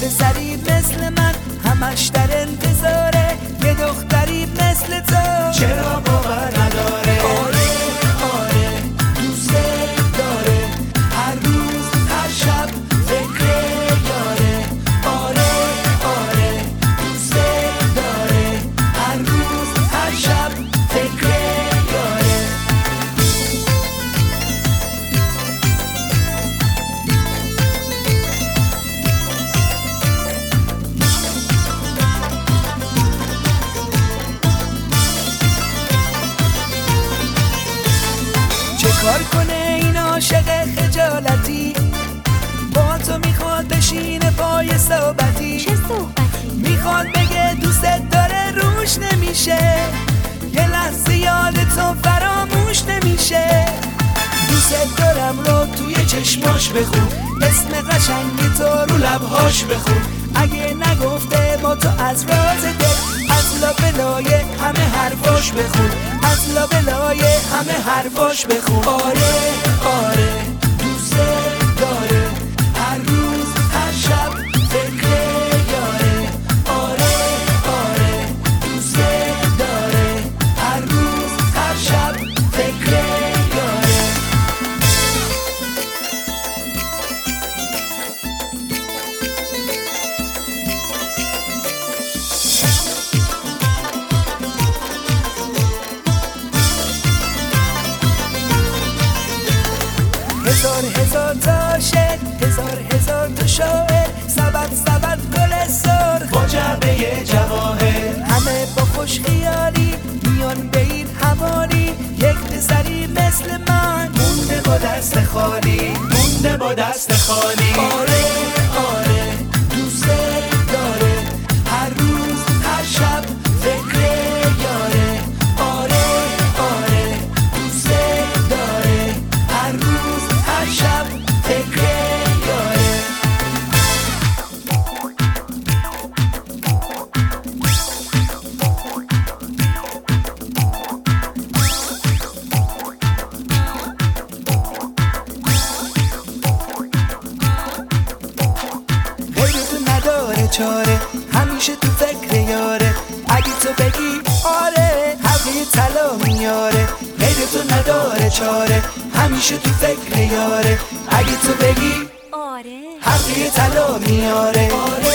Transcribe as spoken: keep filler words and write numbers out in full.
پسری مثل من همش در انتظاره یه دختری مثل تو. چرا باور نداره؟ آره آره دوست داره، هر روز هر شب فکر یاره. آره آره دوست داره، هر روز هر شب فکر یاره. چه کار کنه این عاشق خجالتی، با تو میخواد بشینه پای صحبتی. چه صحبتی؟ میخواد بگه دوستت داره روش نمیشه، یه لحظه یاد تو فراموش نمیشه. دوستت دارم رو توی چشماش بخون، اسم قشنگ تو رو لبهاش بخون. اگه نگفته با تو از راز دل، از لابلای همه حرفاش بخون، از لابلای همه حرفاش بخون. آره آره دوست داره، هر روز هر شب فکر یاره. آره آره دوست داره، هر روز هر شب فکر یاره. هزار هزار تا شعر، هزار هزار تا شاعر، سبد سبد گل سرخ با جعبه جواهر، همه با خوش خیالی میان به این حوالی. یک پسری مثل من مونده با دست خالی، مونده با دست خالی. آره آره دوست داره، هر روز هر شب فکر یاره. آره آره دوست داره، هر روز هر شب فکر یاره. غیر تو نداره چاره، همیشه تو فکر یاره. اگه تو بگی آره حقی طلا میاره. غیر تو نداره چاره، همیشه تو فکر یاره. اگه تو بگی آره حقی طلا میاره. آره